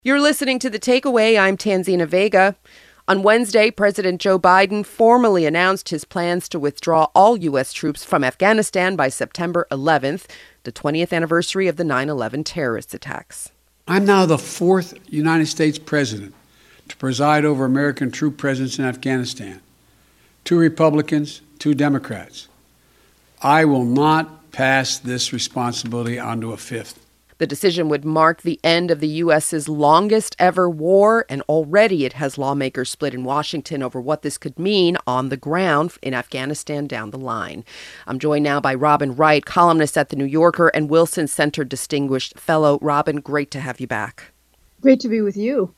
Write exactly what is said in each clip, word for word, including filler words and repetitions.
You're listening to The Takeaway. I'm Tanzina Vega. On Wednesday, President Joe Biden formally announced his plans to withdraw all U S troops from Afghanistan by September eleventh, the twentieth anniversary of the nine eleven terrorist attacks. I'm now the fourth United States president to preside over American troop presence in Afghanistan. Two Republicans, two Democrats. I will not pass this responsibility on to a fifth. The decision would mark the end of the U S's longest ever war, and already it has lawmakers split in Washington over what this could mean on the ground in Afghanistan down the line. I'm joined now by Robin Wright, columnist at The New Yorker and Wilson Center Distinguished Fellow. Robin, great to have you back. Great to be with you.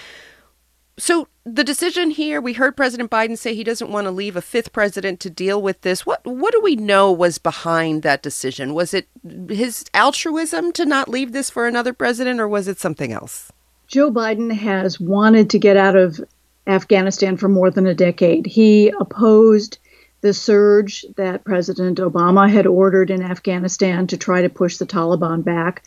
So the decision here, we heard President Biden say he doesn't want to leave a fifth president to deal with this. What what do we know was behind that decision? Was it his altruism to not leave this for another president, or was it something else? Joe Biden has wanted to get out of Afghanistan for more than a decade. He opposed the surge that President Obama had ordered in Afghanistan to try to push the Taliban back.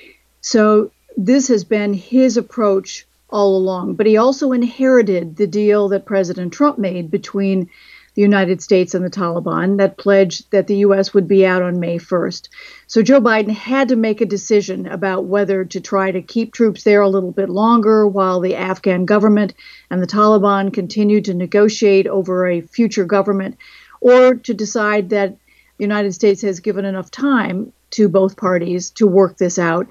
So this has been his approach all along. But he also inherited the deal that President Trump made between the United States and the Taliban that pledged that the U S would be out on May first. So Joe Biden had to make a decision about whether to try to keep troops there a little bit longer while the Afghan government and the Taliban continued to negotiate over a future government, or to decide that the United States has given enough time to both parties to work this out,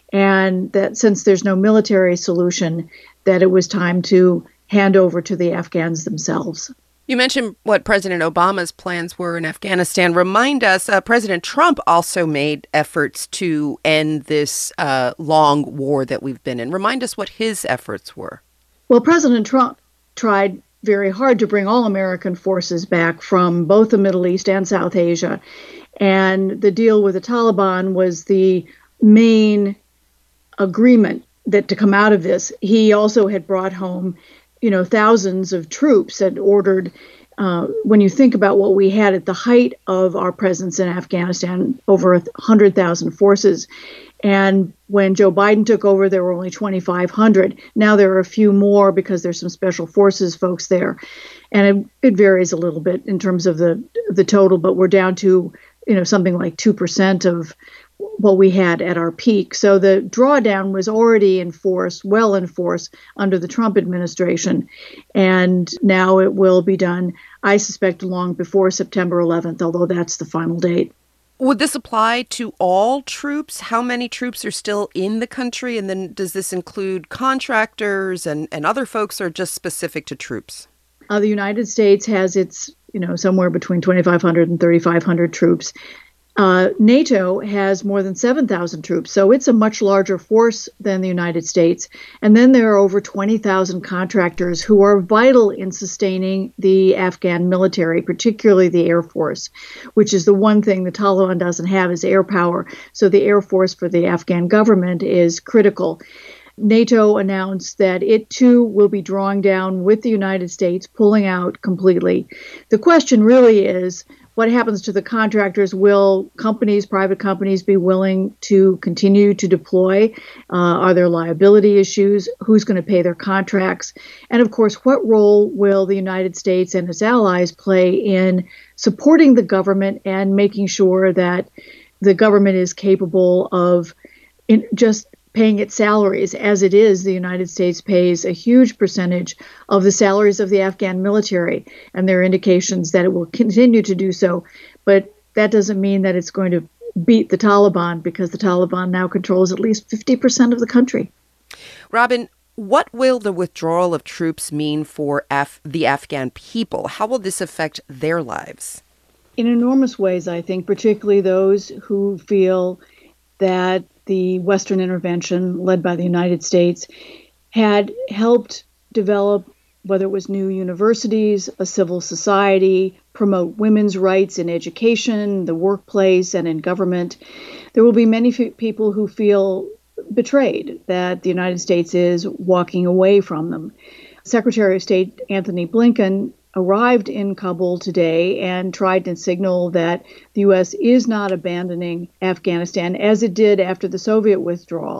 and that since there's no military solution, that it was time to hand over to the Afghans themselves. You mentioned what President Obama's plans were in Afghanistan. Remind us, uh, President Trump also made efforts to end this uh, long war that we've been in. Remind us what his efforts were. Well, President Trump tried very hard to bring all American forces back from both the Middle East and South Asia. And the deal with the Taliban was the main agreement that to come out of this. He also had brought home, you know, thousands of troops and ordered, uh, when you think about what we had at the height of our presence in Afghanistan, over one hundred thousand forces. And when Joe Biden took over, there were only twenty-five hundred. Now there are a few more because there's some special forces folks there. And it, it varies a little bit in terms of the the total, but we're down to, you know, something like two percent of what we had at our peak. So the drawdown was already in force, well in force under the Trump administration. And now it will be done, I suspect, long before September eleventh, although that's the final date. Would this apply to all troops? How many troops are still in the country? And then does this include contractors and, and other folks, or just specific to troops? Uh, the United States has its, you know, somewhere between twenty-five hundred and thirty-five hundred troops. Uh, NATO has more than seven thousand troops, so it's a much larger force than the United States. And then there are over twenty thousand contractors who are vital in sustaining the Afghan military, particularly the Air Force, which is the one thing the Taliban doesn't have, is air power. So the Air Force for the Afghan government is critical. NATO announced that it too will be drawing down with the United States, pulling out completely. The question really is, what happens to the contractors? Will companies, private companies, be willing to continue to deploy? Uh, are there liability issues? Who's going to pay their contracts? And of course, what role will the United States and its allies play in supporting the government and making sure that the government is capable of in just paying its salaries? As it is, the United States pays a huge percentage of the salaries of the Afghan military, and there are indications that it will continue to do so. But that doesn't mean that it's going to beat the Taliban, because the Taliban now controls at least fifty percent of the country. Robin, what will the withdrawal of troops mean for Af- the Afghan people? How will this affect their lives? In enormous ways, I think, particularly those who feel that the Western intervention led by the United States had helped develop, whether it was new universities, a civil society, promote women's rights in education, the workplace, and in government. There will be many f- people who feel betrayed that the United States is walking away from them. Secretary of State Anthony Blinken arrived in Kabul today and tried to signal that the U S is not abandoning Afghanistan as it did after the Soviet withdrawal.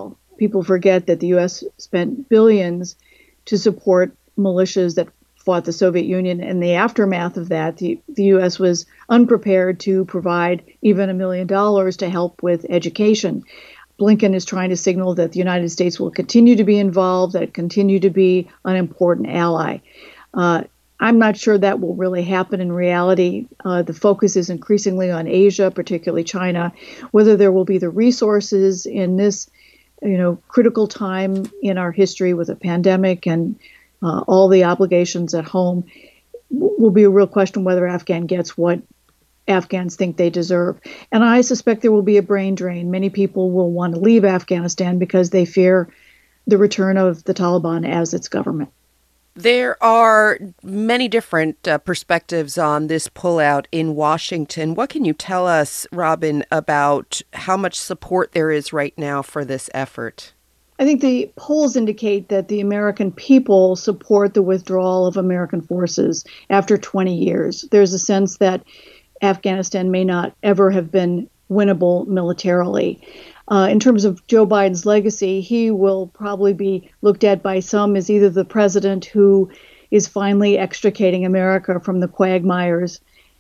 people forget that the U S spent billions to support militias that fought the Soviet Union. In the aftermath of that, the, the U S was unprepared to provide even a million dollars to help with education. Blinken is trying to signal that the United States will continue to be involved, that it continue to be an important ally. Uh, I'm not sure that will really happen in reality. Uh, the focus is increasingly on Asia, particularly China. Whether there will be the resources in this, you know, critical time in our history with a pandemic and uh, all the obligations at home w- will be a real question whether Afghan gets what Afghans think they deserve. And I suspect there will be a brain drain. Many people will want to leave Afghanistan because they fear the return of the Taliban as its government. There are many different uh, perspectives on this pullout in Washington. What can you tell us, Robin, about how much support there is right now for this effort? I think the polls indicate that the American people support the withdrawal of American forces after twenty years. There's a sense that Afghanistan may not ever have been winnable militarily. Uh, in terms of Joe Biden's legacy, he will probably be looked at by some as either the president who is finally extricating America from the quagmires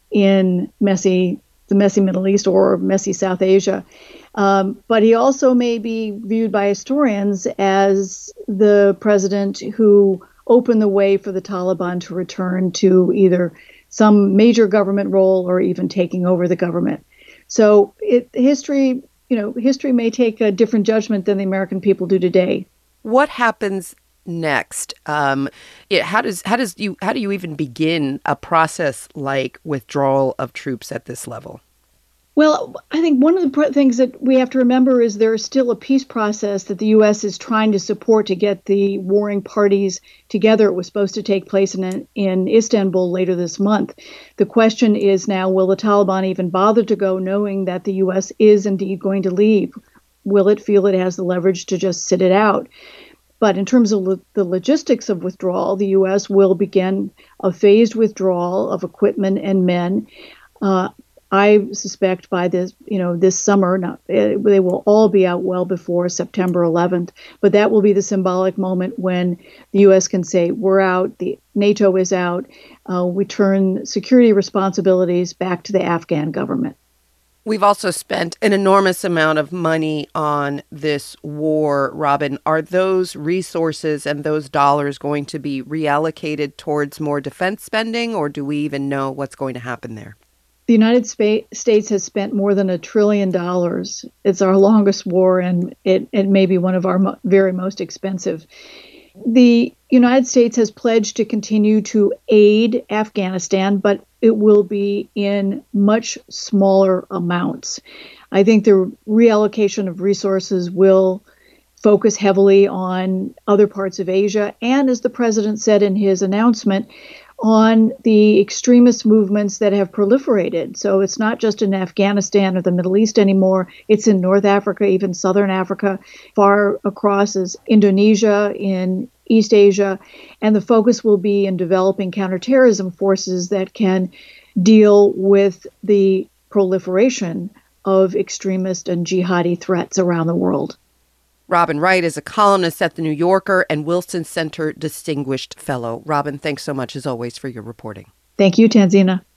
in messy, the messy Middle East or messy South Asia. Um, but he also may be viewed by historians as the president who opened the way for the Taliban to return to either some major government role or even taking over the government. So it, history... You know, history may take a different judgment than the American people do today. What happens next? Um, it, how does how does you how do you even begin a process like withdrawal of troops at this level? Well, I think one of the pr- things that we have to remember is there is still a peace process that the U S is trying to support to get the warring parties together. It was supposed to take place in, in Istanbul later this month. The question is now, will the Taliban even bother to go knowing that the U S is indeed going to leave? Will it feel it has the leverage to just sit it out? But in terms of lo- the logistics of withdrawal, the U S will begin a phased withdrawal of equipment and men. Uh, I suspect by this, you know, this summer, not, uh, they will all be out well before September eleventh. But that will be the symbolic moment when the U S can say, we're out, the NATO is out, uh, we turn security responsibilities back to the Afghan government. We've also spent an enormous amount of money on this war, Robin. Are those resources and those dollars going to be reallocated towards more defense spending, or do we even know what's going to happen there? The United States has spent more than a trillion dollars. It's our longest war, and it, it may be one of our mo- very most expensive. The United States has pledged to continue to aid Afghanistan, but it will be in much smaller amounts. I think the reallocation of resources will focus heavily on other parts of Asia, and as the president said in his announcement, on the extremist movements that have proliferated. So it's not just in Afghanistan or the Middle East anymore. It's in North Africa, even Southern Africa, far across as Indonesia, in East Asia. And the focus will be in developing counterterrorism forces that can deal with the proliferation of extremist and jihadi threats around the world. Robin Wright is a columnist at The New Yorker and Wilson Center Distinguished Fellow. Robin, thanks so much, as always, for your reporting. Thank you, Tanzina.